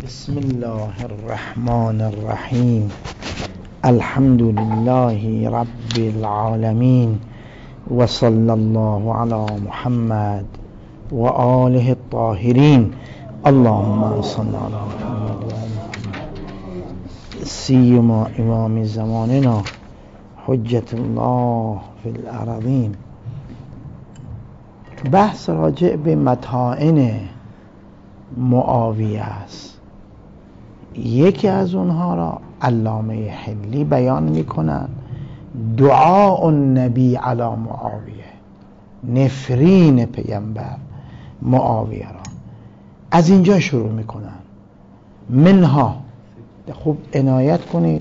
بسم الله الرحمن الرحیم. الحمد لله رب العالمین و صلی الله علی محمد و آله الطاهرین. اللهم صل علی محمد و آل محمد سیما امام زماننا حجت الله فی الارضین. بحث راجع به مطائن معاویه است. یکی از اونها را علامه حلی بیان میکنن، دعاء النبی علی معاویه، نفرین پیامبر معاویه را از اینجا شروع میکنن. منها، خوب عنایت کنید،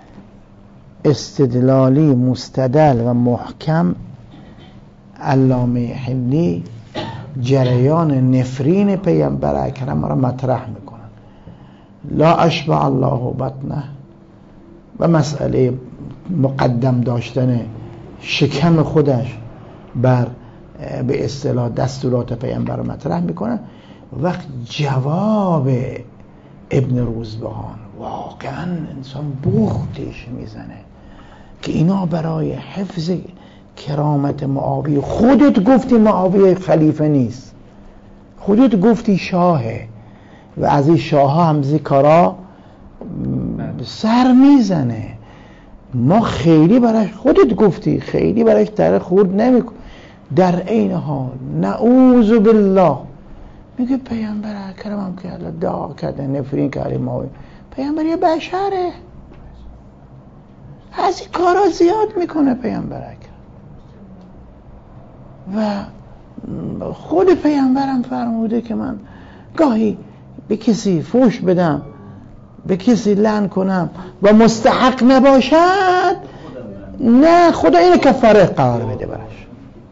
استدلالی مستدل و محکم علامه حلی جریان نفرین پیامبر اکرم را مطرح میکنن. لا اشبع الله بطنه و مسئله مقدم داشتن شکم خودش بر به اصطلاح دستورات پیامبر را مطرح میکنن. وقت جواب ابن روزبهان واقعا انسان بوختش میزنه که اینا برای حفظ کرامت معاویه، خودت گفتی معاویه خلیفه نیست، خودت گفتی شاهه و از این شاه ها همزی کارا سر میزنه، ما خیلی براش، خودت گفتی خیلی براش در خورد نمیکن. در عین حال نعوذ بالله میگه پیامبر اکرم هم که الله دعا کرده نفرین که علی معاویه، پیامبر یه بشره، از این کارا زیاد میکنه پیامبر اکرم. و خود پیامبرم فرموده که من گاهی به کسی فوش بدم، به کسی لعن کنم و مستحق نباشد، نه خدا اینو کفاره قرار بده براش.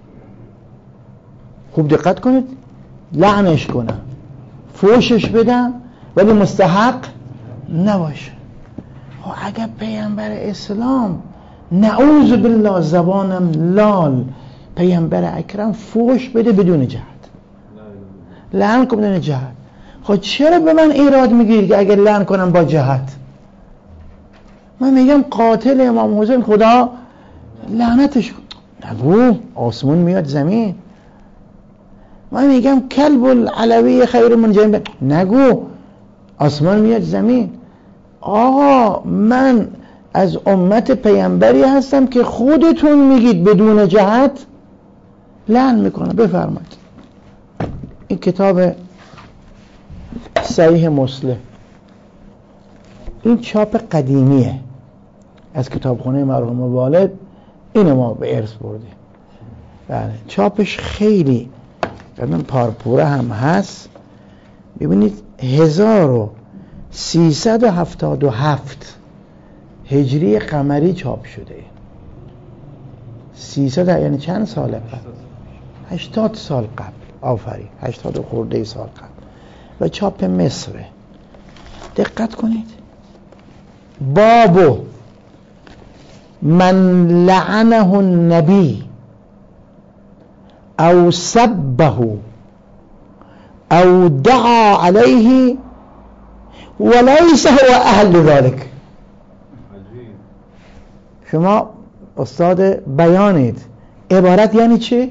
خوب دقت کنید، لعنش کنم، فوشش بدم ولی مستحق نباشه. اگر پیامبر اسلام نعوذ بالله زبانم لال پیامبر اکرم فوش بده بدون جهت، لعن کنم بدون جهت، خب چرا به من ایراد میگیری که اگر لعن کنم با جهت؟ من میگم قاتل امام حسین خدا لعنتش کن، نگو آسمون میاد زمین. من میگم کلب العلوی خیر من جنب، نگو آسمان میاد زمین. آقا من از امت پیامبری هستم که خودتون میگید بدون جهت لعن میکنم. بفرمایید این کتاب صحیح مسلم، این چاپ قدیمیه از کتابخانه مرحوم والد، اینو ما به ارث بردیم. بله چاپش خیلی پارپوره هم هست. ببینید 1377 هجری قمری چاپ شده. 300 یعنی چند سال قبل؟ 80 سال قبل. آفرین، 80 خورده سال قبل. و چاپ مصره. دقت کنید، بابو من لعنه النبی او سبه او دعا علیه وليس هو اهل ذلك. شما استاد بیانید، عبارت یعنی چی؟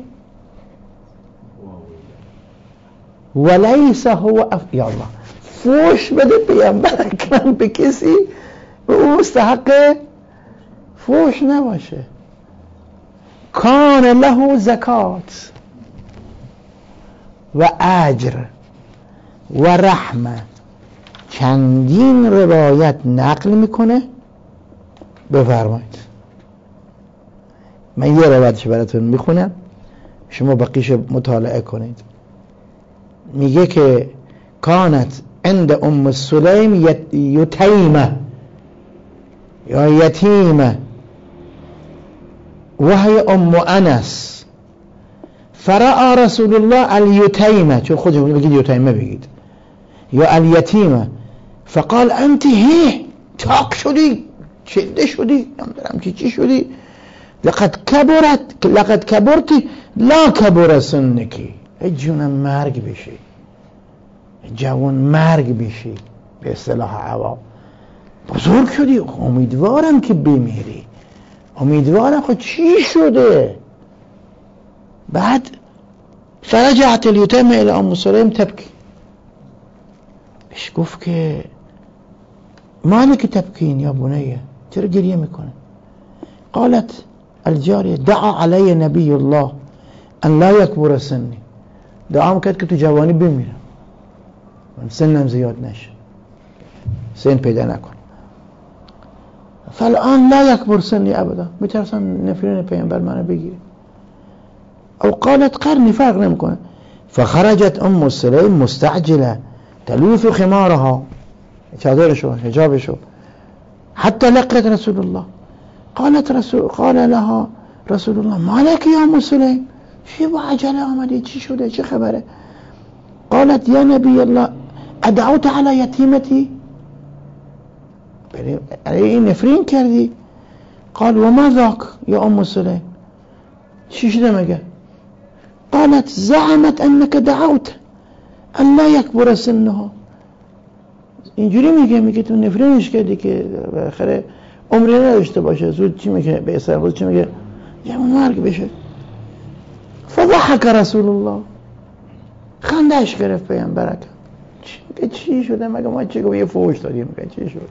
وليس هو یا الله، فوش بده پیامبر اکرم به کسی و او مستحق فوش نباشه. کان له زکات و اجر و رحمه، چندین روایت نقل میکنه. بفرمایید من یه روایتش براتون میخونم، شما بقیش مطالعه کنید. میگه که کانت عند ام سلیم یتیمه یا یتیمه و هی ام انس فرأى رسول الله الیتیمه، چون خودشون بگید یتیمه بگید یا الیتیمه، فقال انت هی تاک شدی، چنده شدی، نمیدونم چی شدی، لقد کبرتی لا کبر سنکی، ای جونم مرگ بشی، جوان مرگ بشی، به اصطلاح عوام. بزرگ شدی، امیدوارم که بمیری، امیدوارم. خود چی شده؟ بعد فرجعت الیتیم الی ام سلیم تبکی. بهش گفت که مالک تبکین یا بنیه، چرا گریه میکنه؟ قالت الجاریه دعا علی نبی الله ان لا یکبر سنی، دعا میکرد که تو جوانی بمیرم، من سنم زیاد نشه، سن پیدا نکن. فالآن لا یکبر سنی ابدا، میترسن نفرین پیامبر منو بگیره. او قالت قرنی، فرق نمیکنه. فخرجت ام سلیم مستعجله تلوث خمارها، چادرشو حجابشو، حتى لقيت رسول الله. قال لها رسول الله ما لك يا ام سلیم، چی با عجله آمدی، چی شده، چه خبره؟ قالت یا نبی الله ادعوت على یتیمتی، این نفرین کردی؟ قال وما ذاك یا ام سلیم، چی شده مگه؟ قالت زعمت انك دعوت ان لا يكبر سنها، اینجوری میگه تو نفرینش کردی که بالاخره عمری نداشته باشه، زود چی میگه به اصطلاح چی میگه، جمع مرگ بشه. فضحك رسول الله، خندش گرفت پیامبر. چی شده مگه؟ ما چی گفت؟ یه فوش دادیم مگه چی شده؟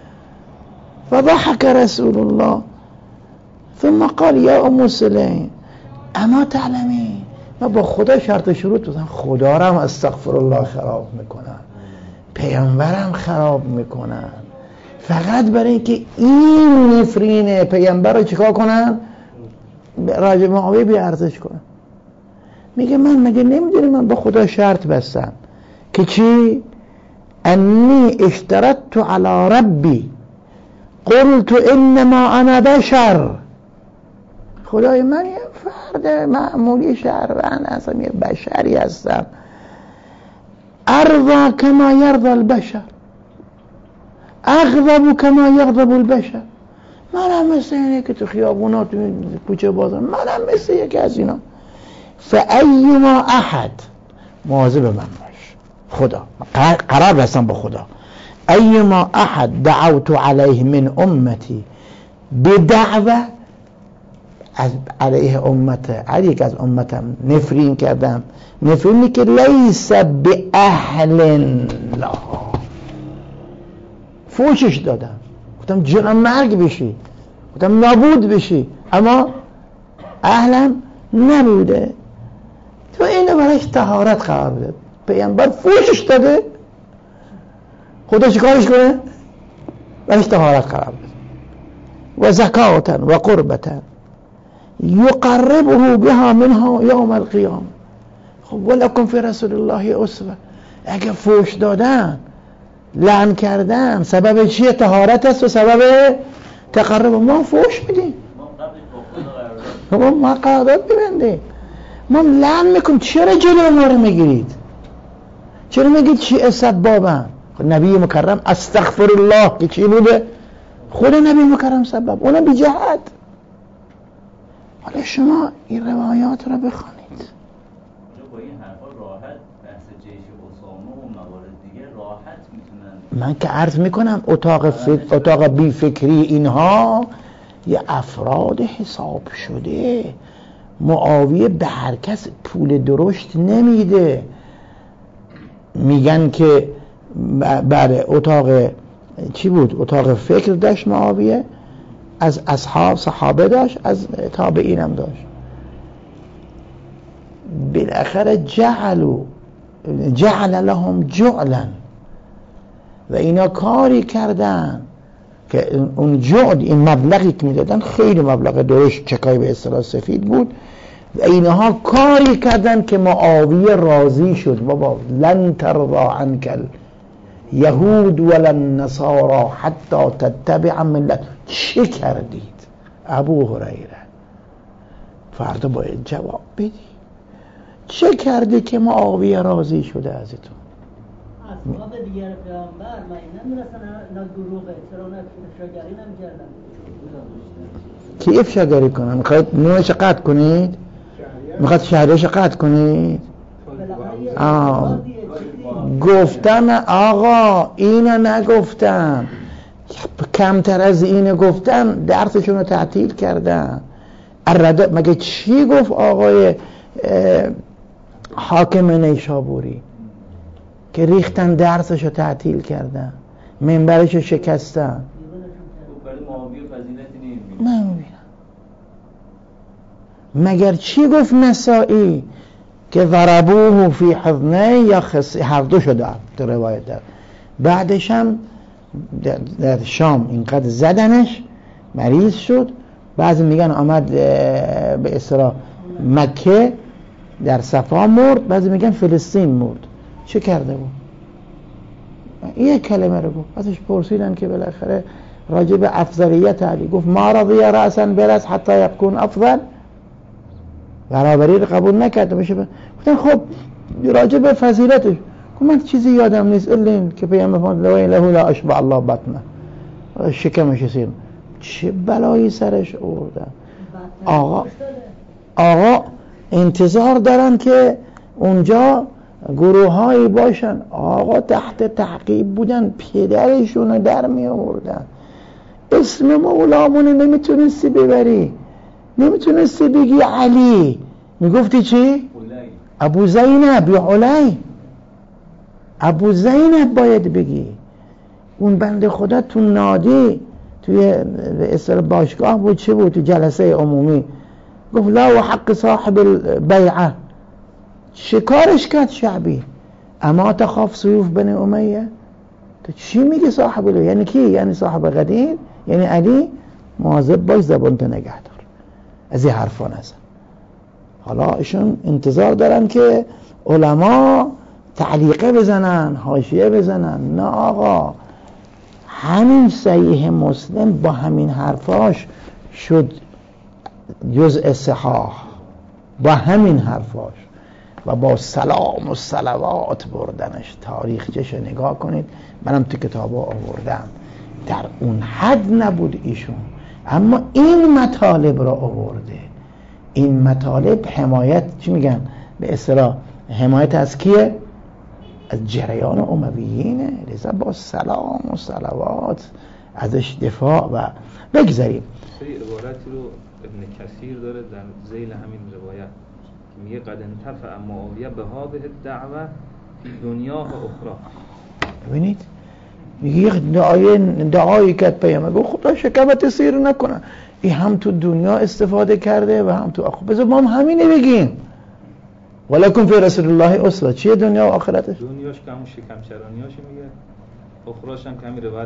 فضحك رسول الله ثم قال یا ام سلیم اما تعلمی، من با خدا شرط شروط بزنم، خدا رو هم استغفر الله خراب میکنن، پیامبرم خراب میکنن، فقط برای اینکه این نفرین پیامبر رو چیکار کنن؟ راجع معاویه بی ارزش کنن. میگه من مگه نمیدونی من با خدا شرط بستم که چی؟ انی اشترطت علی ربی قلت انما انا بشر، خدای من یه فرد معمولی شهروند هستم، یه بشری هستم، ارضا کما یرضى البشر اغضب کما یغضب البشر، منم مثل اینه که تو خیابونات تو کوچه بازار، منم مثل یکی از اینا. فایما احد، مواظب من باش، خدا قرار بستم با خدا، ایما احد دعوت علیه من امتی بدعوه، از علیه امت، علیه که از امتم نفرین کردم، نفرینی که لیس به اهل لا، فوشش دادم، گفتم جنم مرگ بشی، گفتم نابود بشی، اما اهلم نبوده. تو اینو برایش طهارت قرار بده، پیامبر فوشش داده، خدا چیکارش کنه؟ برایش طهارت قرار بده. و زکاتا و قربتا یقربه بها منها یوم القیامه. خب ولکن فی رسول الله اسوه، اگه فوش دادن، لعن کردن سبب چیه؟ طهارت است و سبب تقرب. ما فوش میدیم، ما قرارداد ببندیم، ما لعن میکنیم، چرا جلو ما رو میگیرید؟ چرا میگید چی سبابم؟ نبی مکرم استغفر الله که چی بوده؟ خود نبی مکرم سبب، اونم بی جهت. حالا شما این روایات را بخوانید. با این حرفا راحت بحث جیش اسامه و موارد دیگه راحت میتونن، من که عرض میکنم اتاق بی فکری اینها یه افراد حساب شده. معاویه به هر کس پول درشت نمیده، میگن که بله اتاق چی بود؟ اتاق فکر داشت معاویه، از اصحاب صحابه داشت، از تابعین هم داشت. بالاخره جعل لهم جعلا، و اینا کاری کردن که اون جعل، این مبلغی که میدادن خیلی مبلغ درشت چکای به اصطلاح سفید بود، و اینها کاری کردن که معاویه راضی شد. بابا لن ترضى عنك یهود ولا النصارى حتی تتبع ملت. چه کردید ابو هریره؟ فردا باید جواب بدی. چه کردی که معاویه راضی شده ازتون؟ اصحاب دیگر پیامبر من نمی‌رسن اینا دروغه، چرا اونا افشاگری نمی‌کردن؟ کی افشاگری کنن؟ میخواید نونش قطع کنید؟ میخواید شهرش قطع کنید؟ گفتن آقا اینو نگفتن، کمتر از اینو گفتن درسشون رو تعطیل کردن. مگه چی گفت آقای حاکم نیشابوری که ریختن درسش رو تعطیل کردن، منبرش رو شکستن؟ من میبینم. مگر چی گفت نسائی که ضربوه فی حضنه یا هر دو شده تو روایت دار. بعدش هم در شام اینقدر زدنش مریض شد. بعضی میگن آمد به اصطلاح مکه در صفا مرد، بعضی میگن فلسطین مرد. چه کرده بود؟ یک کلمه رو گفت. ازش پرسیدن که بالاخره راجع به افضلیت علی گفت ما رضی رأسا برس حتی یکون افضل، برابری رو قبول نکرده باشه. گفتن خب راجع به فضیلتش گفت من چیزی یادم نیست الا این که پیامبر فرمود له لا اشبع الله بطنه، شکمش سیر. چه بلایی سرش آوردن. آقا انتظار دارن که اونجا گروهایی باشن. آقا تحت تعقیب بودن، پدرشون رو در می آوردن. اسم مولامون نمیتونستی ببری، نمیتونستی بگی علی، میگفتی چی؟ ابو زینب یا علی. ابو زینب باید بگی. اون بنده خدا تو نادی توی اصطلاح باشگاه بود، چه بود، تو جلسه عمومی گفت لا و حق صاحب البیعه. شکارش کرد شعبی. اما تخاف سیوف بنی امیه؟ تو چی میگی صاحب البیعه؟ یعنی کی؟ یعنی صاحب قدیم؟ یعنی علی؟ مواظب باش زبانت نگه دار، از این حرفا نزن. حالا ایشون انتظار دارن که علما تعلیقه بزنن، حاشیه بزنن. نه آقا، همین صحیح مسلم با همین حرفاش شد جزء صحاح، با همین حرفاش و با سلام و صلوات بردنش. تاریخچش نگاه کنید، منم تو کتابا آوردم. در اون حد نبود ایشون، اما این مطالب را آورده. این مطالب حمایت، چی میگن به اصطلاح، حمایت از کیه؟ از جریان امویینه. لذا با سلام و صلوات ازش دفاع. و بگذاریم سری عبارتی رو ابن کثیر داره در ذیل همین روایت که میگه قد انتفع معاویه به هذه الدعوه فی دنیا و اخرى. ببینید میگه یک دعایی که پیامبر گفت خدا شکمت سیر نکنه، این هم تو دنیا استفاده کرده و هم تو آخرت. بذار ما هم همینه بگیم ولکن فی رسول الله اسوه. چیه دنیا و آخرتش؟ دنیاش که همون شکم چرانیاش میگه، اخراش هم که همین روایت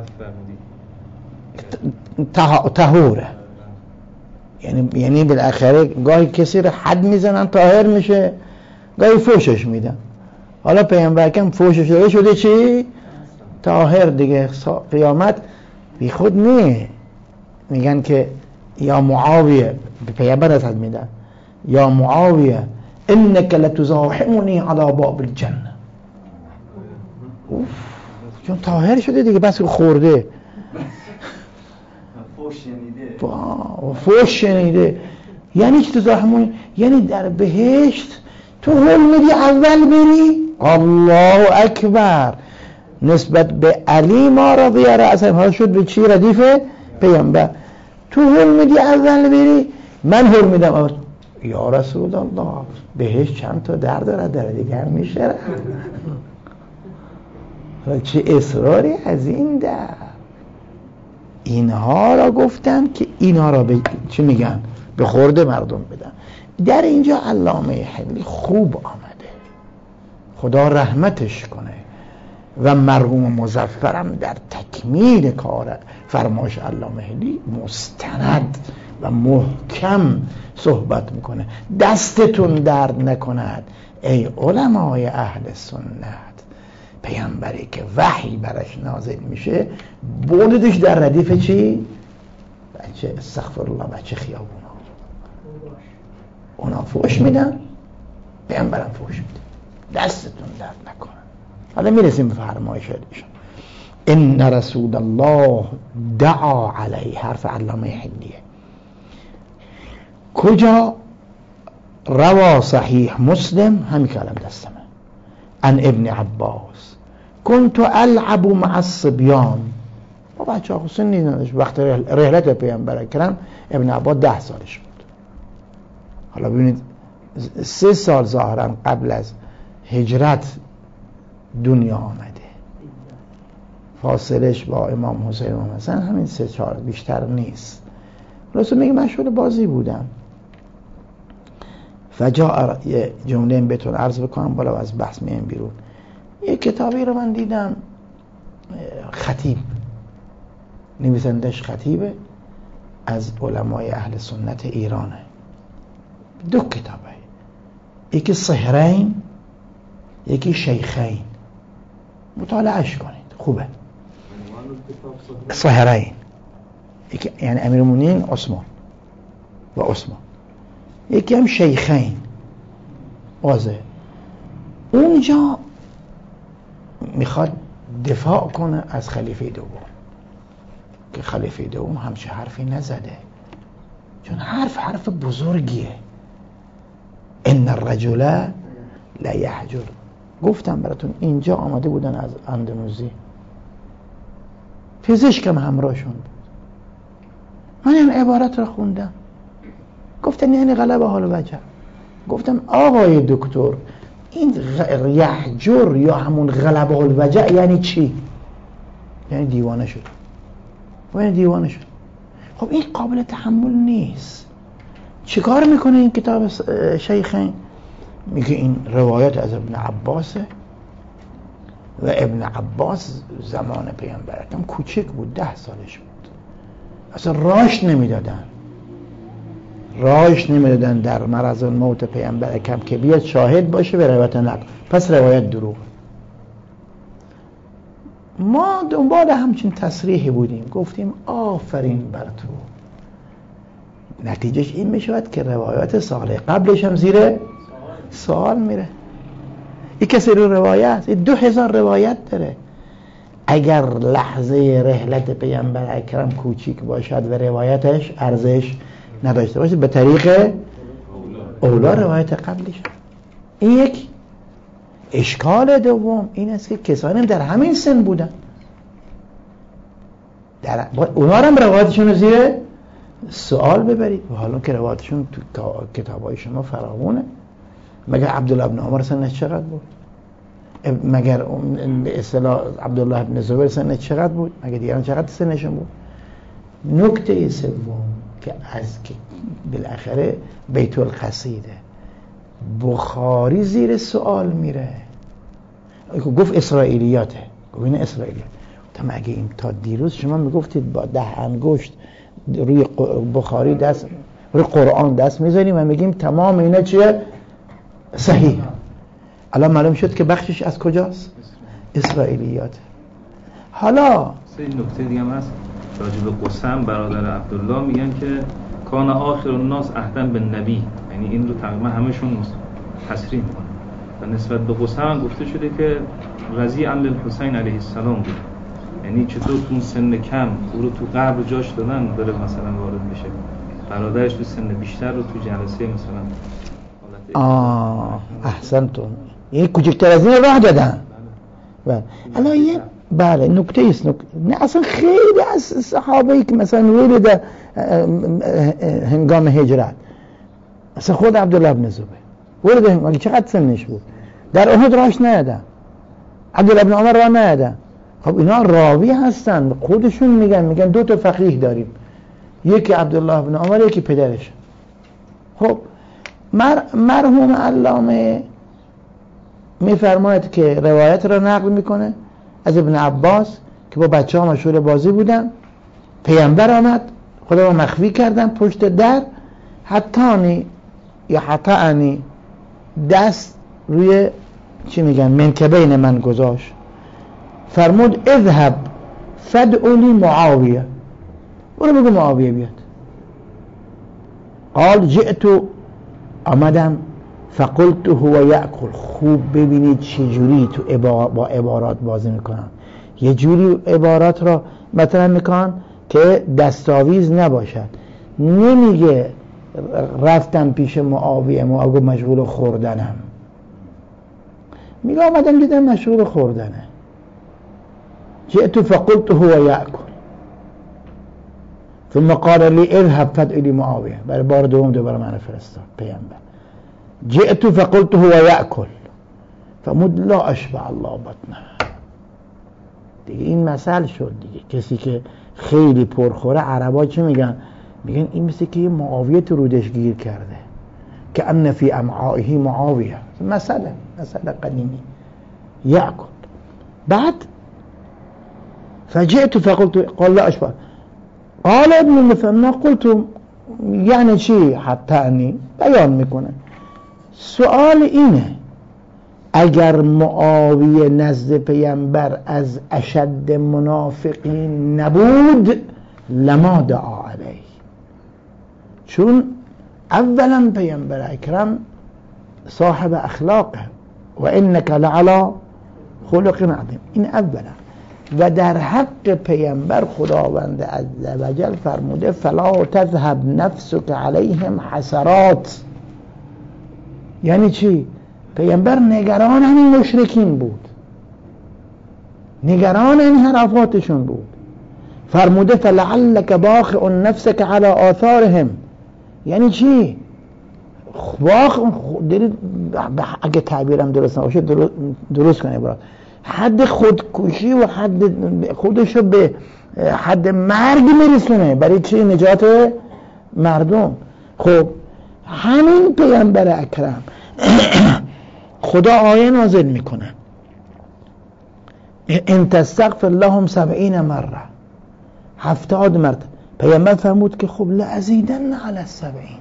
فرمودی طهوره. یعنی بالاخره گاهی کسی رو حد میزنن طاهر میشه، گاهی فوشش میدن. حالا پیامبر کم فوشش شده چی؟ طاهر دیگه. قیامت بی خود نه. میگن که یا معاویه، پیامبر از حد میدن، یا معاویه انک لتزاحمنی علی باب الجنه. چون طاهر شده دیگه، بس خورده فوش شنیده. یعنی چی تزاحمونی؟ یعنی در بهشت تو هل میدی اول بری؟ الله اکبر. نسبت به علی ما رضی رأسا حال شد به چی؟ ردیف پیامبر. تو هل میدی اول بری؟ من هل میدم اول. یا رسول الله، بهش چند تا در داره، در دیگر میشه. چه اصراری از این در. اینها را گفتن که اینها را چی میگن؟ به خورده مردم بدن. در اینجا علامه حلی خوب آمده، خدا رحمتش کنه. و مرحوم مظفرم در تکمیل کار فرمایش علامه حلی مستند و محکم صحبت میکنه. دستتون درد نکند ای علمای اهل سنت. پیامبری که وحی برش نازل میشه بردش در ردیف چی؟ بچه استغفرالله، بچه خیابونا. اونا فوش میدن، پیامبرم فوش میده. دستتون درد نکنه. حالا میرسیم به فرمایش ایشون. ان رسول الله دعا علیه. حرف علامه حلیه. کجا؟ روا صحیح مسلم، همین کلام دستمه، عن ابن عباس کنت العب مع الصبیان. با بچه ها سنی نداشت. وقت رحلت پیامبر اکرم ابن عباس 10 سالش بود. حالا ببینید 3 سال ظاهرا قبل از هجرت دنیا آمده، فاصلش با امام حسین و امام حسن همین 3-4 بیشتر نیست. رسول میگه مشغول بازی بودم. فجاء، یه جمله بهتون عرض بکنم بالا از بحث میایم بیرون. یه کتابی رو من دیدم، خطیب، نویسندش خطیبه، از علمای اهل سنت ایرانه. 2 کتابه، یکی صهرین، یکی شیخین. مطالعهش کنید، خوبه. صهرین یعنی امیرالمومنین عثمان و عثمان، یکی هم شیخین واضح. اونجا میخواد دفاع کنه از خلیفه دوم که خلیفه دوم همچه حرفی نزده، چون حرف بزرگیه. ان الرجل لا یحجر. گفتم براتون اینجا آمده بودن از اندونزی، پزشکم همراهشون بود. من این عبارت رو خوندم، گفتن یعنی غلبه حال وجه. گفتم آقای دکتر، این یحجر یا همون غلبه حال وجه یعنی چی؟ یعنی دیوانه شد. یعنی دیوانه شد. خب این قابل تحمل نیست. چیکار میکنه این کتاب شیخین؟ میگه این روایت از ابن عباسه و ابن عباس زمان پیامبر اکرم کوچک بود، 10 سالش بود. اصلا راش نمیدادن در مرض الموت پیامبر اکرم که بیاد شاهد باشه به روایت نقل، پس روایت دروغ. ما دنبال همچین تصریحی بودیم، گفتیم آفرین بر تو. نتیجهش این میشود که روایات سال قبلش هم زیر سوال میره. این کسی رو روایت 2000 روایت داره. اگر لحظه رحلت پیامبر اکرم کوچیک باشد و روایتش ارزش نداشته باشه، به طریق اولا روایت قبلش. این یک اشکال دوم این است که کسانی در همین سن بودن، اونا هم روایتشون رو زیر سوال ببرید. و حالا که روایتشون تو کتابای شما فراوونه. مگر عبدالله بن عمر سنش چقدر بود؟ مگر به اصطلاح عبدالله بن زبیر سنش چقدر بود؟ مگر دیگران چقدر سنشون بود؟ نکته سوم که از که بالاخره بیت القصیده بخاری زیر سوال میره. گفت اسرائیلیاته، گفت این اسرائیلیات. تا مگه این تا دیروز شما میگفتید با 10 انگشت روی بخاری دست، روی قرآن دست میذاریم و میگیم تمام اینا چیه؟ صحیح. الان معلوم شد که بخشش از کجاست؟ اسرائیلیات. حالا سه نکته دیگه هم هست راجع به قسم برادر عبدالله. میگن که کان آخر الناس عهدا به نبی، یعنی این رو تقریبا همشون تصریح میکنن. و نسبت به قسم هم گفته شده که رضی عن الحسین علیه السلام بود، یعنی چطور تو سن کم او رو تو قبر جاش دادن بره مثلا وارد بشه، برادرش تو سن بیشتر رو تو جلسه مثلا احسنتون، یعنی کوچکتر از این راه دادن. بله الان یه بله نکته است. نه اصلا خیلی از صحابه‌ای که مثلا ولد هنگام هجرت، مثلا خود عبدالله بن زبیر ولد هنگام چقدر سنش بود، در احد راهش ندادن، عبدالله بن عمر راه ندادن. خب اینا راوی هستن، خودشون میگن 2 تا فقیه داریم، یکی عبدالله بن عمر یکی پدرش. خب مرحوم علامه میفرماید که روایت را نقل میکنه از ابن عباس که با بچه ها مشغول بازی بودن، پیامبر آمد، خدا رو مخفی کردن پشت در، حتانی یا حتانی دست روی چی میگن منکبین من گذاشت، فرمود اذهب فدعونی معاویه، برو بگو معاویه بیاد. قال جئت، آمدم، فقلت هو یأکل. خوب ببینید چجوری تو با عبارات بازی میکنن. یه جوری عبارات را مطرح میکنن که دستاویز نباشد. نمیگه رفتم پیش معاویه مشغول خوردنم، میگه آمدم دیدم مشغول خوردنه. جئت فقلت هو یأکل ثم قال لی اذهب فادع لی معاویه. برای بار دوم دوباره من فرستاد پیامبر. جئت فقلت هو یأکل فمود لا اشبع الله بطنه. دیگه این مثل شد دیگه. کسی که خیلی پرخوره عربا چه میگن؟ میگن این مثل که معاویه تو رودش گیر کرده، که ان فی امعائه معاویه. مسئله قدیمی. یأکل. بعد فجئت فقلت قال لا اشبع. قال ابن المثنى قلت یعنی چی؟ حتی انی بیان میکنه. سوال اینه اگر معاویه نزد پیامبر از اشد منافقین نبود لما دعا علیه، چون اولا پیامبر اکرم صاحب اخلاقه و انک لعلی خلق عظیم. این اولا. و در حق پیامبر خداوند عزوجل فرموده فلا تذهب نفسك علیهم حسرات. یعنی چی؟ پیامبر نگران همین مشرکین بود، نگران این حرفاتشون بود. فرموده فلعلک باخع نفسك على آثارهم. یعنی چی؟ اگه تعبیرم درست نباشه درست کنه برات. حد خودکشی و حد خودشو به حد مرگ میرسونه. برای چی؟ نجات مردم. خب همین پیامبر اکرم خدا آیه نازل میکنه ان تستغفر لهم 70 مره، 70 مرتبه. پیامبر فرمود که خب لازیدن علی 70،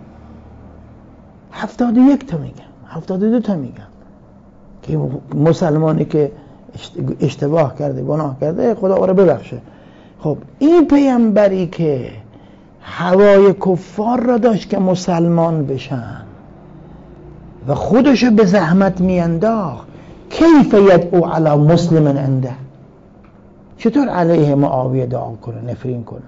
71 تا میگم، 72 تا میگم که مسلمانی که اشتباه کرده گناه کرده خدا او رو ببخشه. خب این پیامبری که هوای کفار را داشت که مسلمان بشن و خودشو به زحمت میانداخت، کیف یدعو علی مسلم عنده؟ چطور علیه معاویه دعا کنه، نفرین کنه؟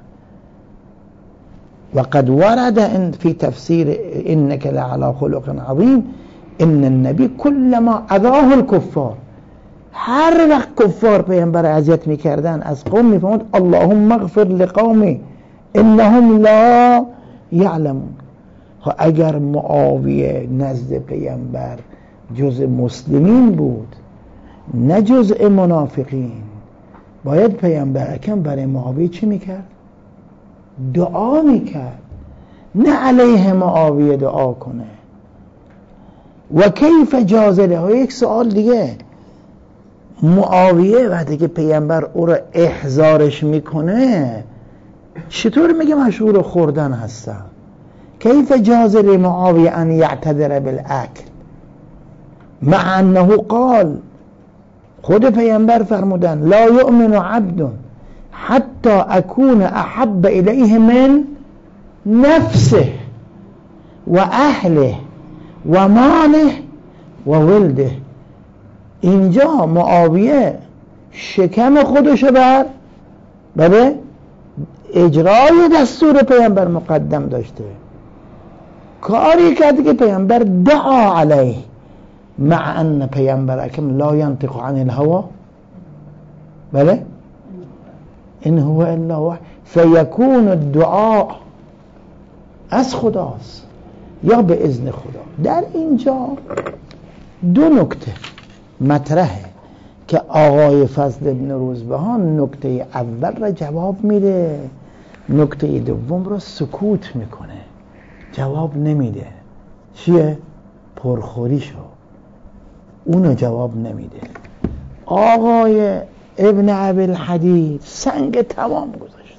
وقد ورد في تفسير انك لعلى خلق عظيم ان النبي كلما اذاه الكفار، هر وقت کفار پیامبر اذیت میکردن از قوم میفرمود اللهم اغفر لقومی انهم لا یعلمون. اگر معاویه نزد پیامبر جز مسلمین بود نه جزء منافقین، باید پیامبر اکرم برای معاویه چی میکرد؟ دعا میکرد، نه علیه معاویه دعا کنه. و کیف جازله. و یک سوال دیگه، معاویه وقتی که پیامبر او را احضارش میکنه چطور میگه مشهور خوردن هستن؟ کیف جازل معاویه ان یعتذر بالاکل مع انه قال، خود پیامبر فرمودن لا یؤمن عبد حتی اکون احب الیه من نفسه و اهله و ماله و ولده. اینجا معاویه شکم خودشو برای اجرای دستور پیامبر مقدم داشته، کاری کرده که پیامبر دعا علیه، مع ان پیامبر اکرم لا ینطق عن الهوا، بله ان هو الا وحی. فیکون الدعاء از خداست یا به اذن خدا. در اینجا دو نکته مطرحه که آقای فضل ابن روزبهان نکته اول را جواب میده، نکته دوم را سکوت میکنه، جواب نمیده. چیه؟ پرخوریشو، اونو جواب نمیده. آقای ابن ابوالحدید سنگ تمام گذاشت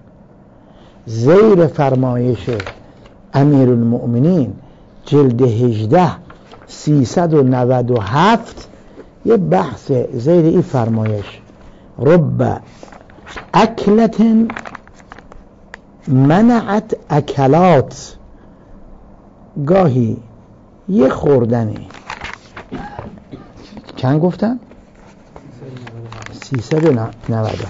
زیر فرمایش امیرالمؤمنین جلد 18 397 یه بحث زیر این فرمایش رب اکلت منعت اکلات، گاهی یه خوردنی چند گفتن؟ 397.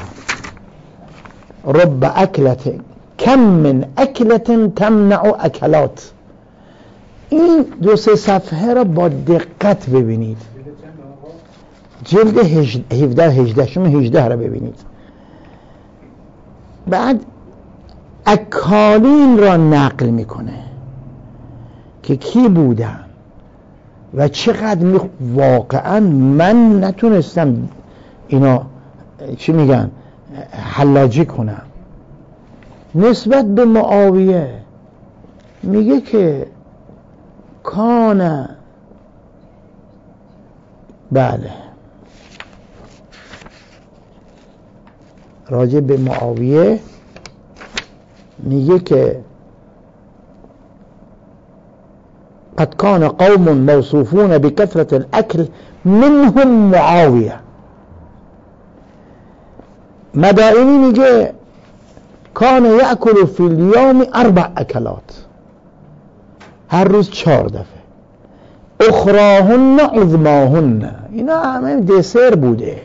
رب اکلت کم من اکلت تمنع اکلات. این 2-3 صفحه را با دقت ببینید، جلد 17 18 را ببینید. بعد اکالین را نقل میکنه که کی بودن و چقدر واقعا من نتونستم اینا چی میگن حلاجی کنم. نسبت به معاویه میگه که کان بله راجع به معاویه میگه که قد كان قوم موصوفون بكثرة الأكل منهم معاوية. مدائنی میگه كان يأكل في اليوم 4 أكلات، هر روز 4 دفعه. اخراهن عظماهن، اینا همه دسر بوده،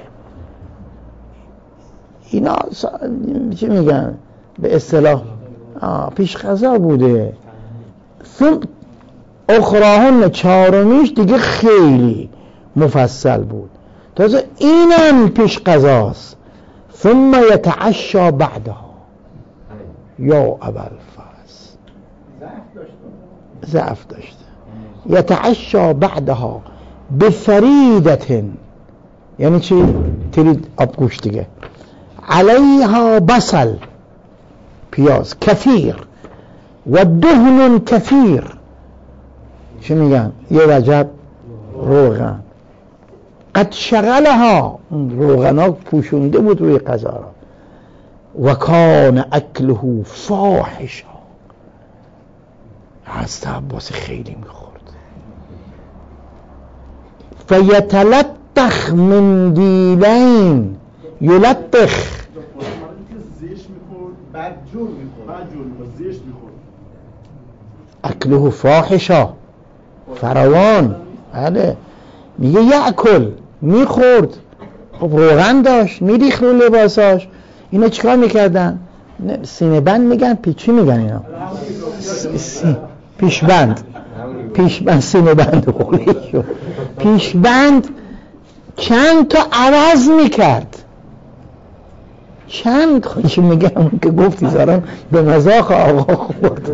اینا چی میگن به اصطلاح پیش غذا بوده. اخراهن 4میش دیگه خیلی مفصل بود، تازه اینم پیش غذاست. ثم یتعشا بعدها یا ابوالفضل ضعف داشته. یتعشا بعدها بفریدة، یعنی چی؟ ترید آبگوش دیگه. علیها بصل، پیاز کثیر، و دهن کثیر، چی میگن؟ یه وجب روغن. قد شغلها، روغنا پوشونده بود روی غذا را. و کان اکله فاحشا، حضرت عباس خیلی میخورد. فیتلطخ من دیلین، یلطخ اکله فاحشا، فروان. بله میگه یأکل، میخورد، خب روغن داشت، میریخت رو لباساش. اینا چیکار میکردن؟ سینه بند میگن، چی میگن اینا؟ پیشبند. پیشبند، سینه بند پیشبند چند تا عوض میکرد. چند خودشون میگم که گفتی زارم به مذاق آقا خورد.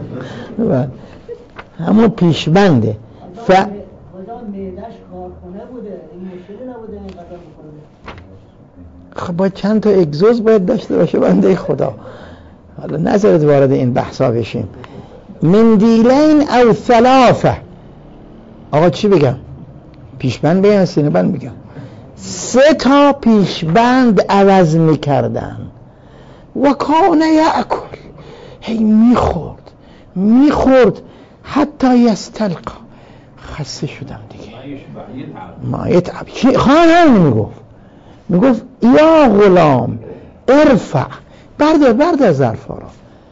همون پیشبنده. خدا میدش کارخونه بوده، این مشکلی نبوده این قدر بکنه. خب با چند تا اگزوز باید داشته باشه بنده خدا. حالا نذارید وارد این بحثا بشیم. من دیلین او ثلاثه، آقا چی بگم؟ پیشبند بگم سینه بند بگم؟ 3 تا پیشبند عوض میکردن. و کان یأکل، هی میخورد حتی یستلقا. خسته شدم دیگه، ما یتعب. خانه میگفت یا غلام ارفع، بردار ظرفا را.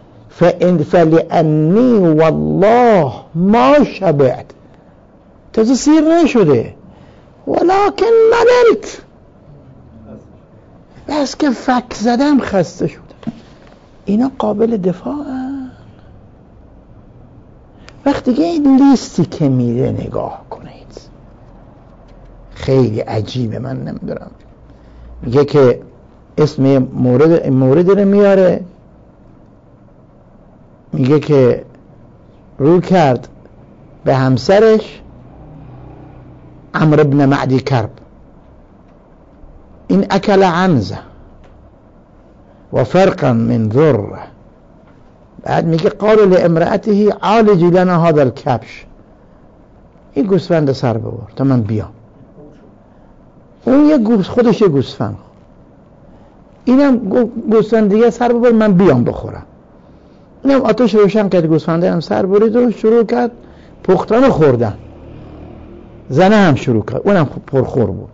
فلانی والله ما شبعت، تازه سیر نشده، ولکن مللت، بس که فک زدم خسته شدم. اینا قابل دفاعن. وقتی که این لیستی که میره نگاه کنید خیلی عجیبه، من نمیدونم. میگه که اسم مورد رو میاره، میگه که رو کرد به همسرش عمرو بن معدی کرب، این اکل عنزه و فرقا من ذره. بعد میگه قال لامرأته عالجی لنا هذا الكبش، این گوسفند سر ببر تا من بیام. اون خودش یه گوسفند، اینم گوسفند دیگه سر ببر من بیام بخورم. اینم آتش روشن کرد، گوسفنده هم سر برید و شروع کرد پختن و خوردن. زنه هم شروع کرد، اونم پرخور بود.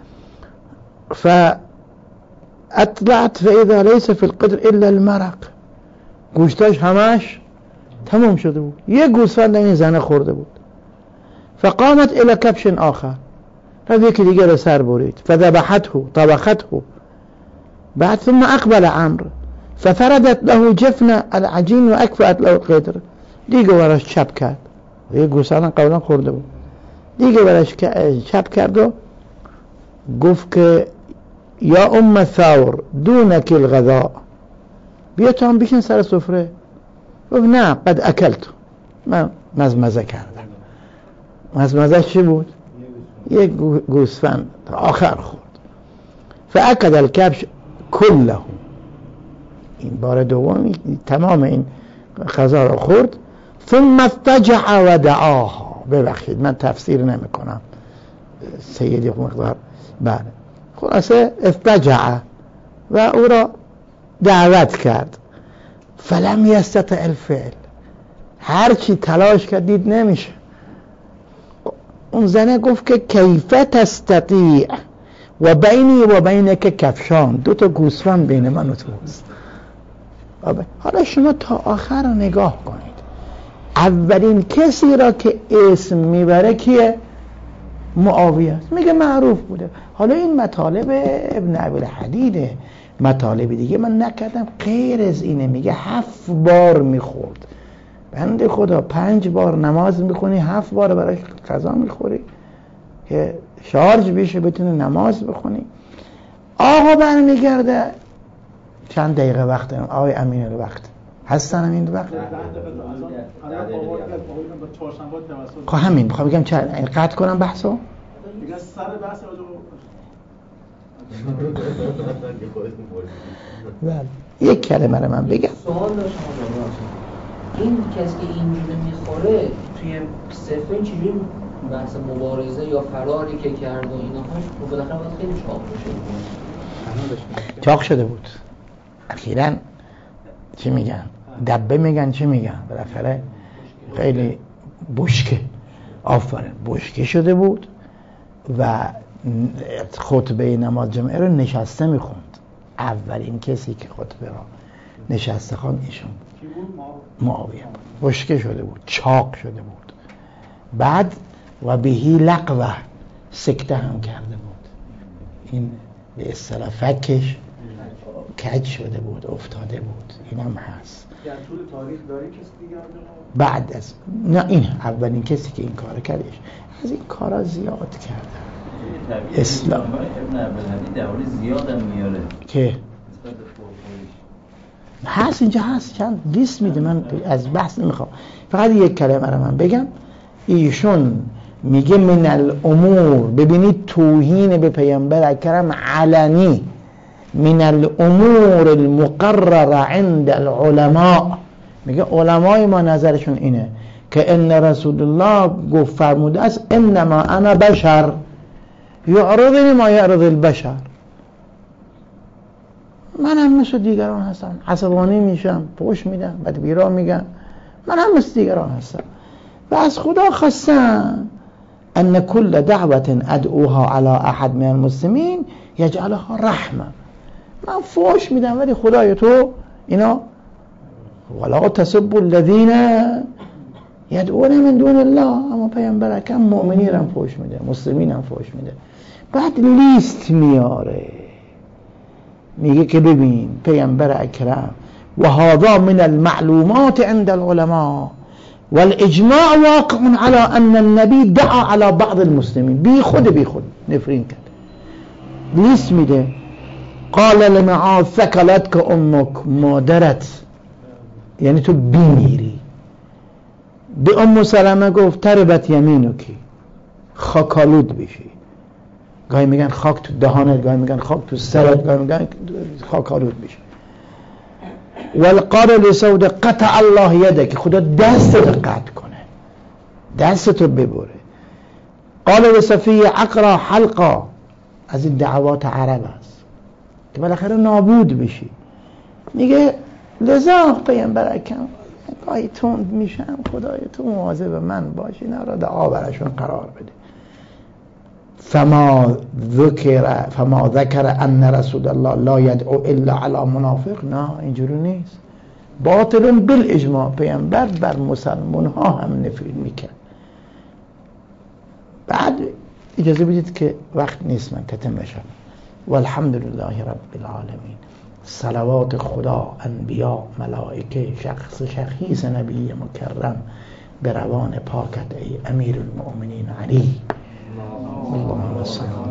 فاطلعت فاذا ليس في القدر الا المرق، گوشتاش همش تمام شده بود، یک گوسفند این زنه خورده بود. فقامت الى کبش آخر، رفت یکی دیگه رو سر برید. فذبحته طبخته. بعد ثم اقبل عمرو ففردت له جفن العجین و اکفأت له القدر، دیگه براش چپ کرد، یک گوسفند قبلا خورده بود، دیگه براش چپ کرد و گفت که یا ام ثور دونک الغذاء، بیا تو هم بشین سر سفره. گفت نه قد اکلت، من مزمزه کردم. مزمزه چی بود؟ یک گوسفند تا آخر خورد. فاکل الکبش کله، این بار دوم تمام این غذا رو خورد. ثم اضطجع و دعاها. ببخشید من تفسیر نمی کنم سیدی مقدار. بله خلاصه اضطجع و او را دعوت کرد. فلم یستطع الفعل، هرچی تلاش کرد دید نمیشه. اون زنه گفت که کیف تستطیع و بینی و بینک کفشان، 2 گوسفند بین من و توست. حالا شما تا آخر رو نگاه کنید. اولین کسی را که اسم میبره کیه؟ معاویه است. میگه معروف بوده. حالا این مطالب ابن ابی الحدیده، مطالب دیگه من نکردم غیر از اینه. میگه 7 بار میخورد. بنده خدا 5 بار نماز میخونی، 7 بار برای غذا میخوری که شارژ بشه بتونی نماز بخونی. آقا برمیگرده چند دقیقه وقت دارم آقای امین الوقت هستن امین الوقت؟ خب همین میخوام بگم چند قطع کنم بحثو؟ دیگه سر بحث یک کلمه رو من بگم. سوال داشتم این کسی که اینجوری میخوره توی صفحه چجوری بحث مبارزه یا فراری که کرد و ایناهاش بالاخره باید خیلی چاق بشه. چاق شده بود اخیراً. چی میگن؟ دبه میگن چی میگن؟ بالاخره خیلی بشکه، آفرین بشکه شده بود و خطبه نماز جمعه رو نشسته میخوند. اولین کسی که خطبه را نشسته خواند ایشون معاویه بود. بشکه شده بود، چاق شده بود. بعد و بهی لقوه، سکته هم کرده بود. این به اصطلاح فکش کج شده بود، افتاده بود. این هم هست. در طول تاریخ داری کسی دیگر بعد از نه این اولین کسی که این کار کردش. از این کارا زیاد کردن. اسلام ابن ابی درباره زیاد هم میاره که هست اینجا هست، چند لیست میده. من از بحث نمیخوام، فقط یک کلمه رو من بگم. ایشون میگه من الامور، ببینید توهین به پیامبر اکرم علنی، من الامور المقرر عند العلماء. میگه علمای ما نظرشون اینه که ان رسول الله گفت فرموده است انما انا بشر یعرضنی ما یعرض البشر. من هم مثل دیگران هستم، عصبانی میشم، پوش میدم، بعد بیرا میگم، من هم مثل دیگران هستم. و از خدا خواستم ان کل دعوت ادعوها علی احد من المسلمین یجعلها رحمه. من فوش میدم ولی خدای تو اینا ولا تسبوا الذين يدعون من دون الله. اما پیامبر اکرم مؤمنین هم فوش میده، مسلمین هم فوش میده. بعد لیست میاره، میگه که ببین پیامبر اکرم و هذا من المعلومات عند العلماء والاجماع واقع على ان النبي دعا على بعض المسلمين. بی خود نفرین کرد. لیست میده. قال لمعاذ ثقلتك امك، مادرت یعنی تو بیمیری. به ام سلمه گفت تربت یمینکی، خاکالود بشی. گاهی میگن خاک تو دهانت، گاهی میگن خاک تو سرت، گاهی میگن خاکالود بشی. والقال لسود قطع الله یدک، خدا دستت قطع کنه، دستتو ببره. قال لصفیه عقرا حلقا، از این دعوات عرب است که بالاخره نابود بشی. میگه لذا پیامبر اکرم گاهی تند میشم، خدای تو مواظب من باش، اینا را دعا براشون قرار بده. فما ذکر ان رسول الله لا يدعو الا على منافق. نه اینجوری نیست. باطل بالاجماع، پیامبر بر مسلمان ها هم نفرین میکرد. بعد اجازه بدید که وقت نیست من تتم بشم. والحمد لله رب العالمین. صلوات خدا، انبیاء، ملائکه، شخیص نبی مکرم به روان پاکت ای امیر المؤمنین علی. اللهم صل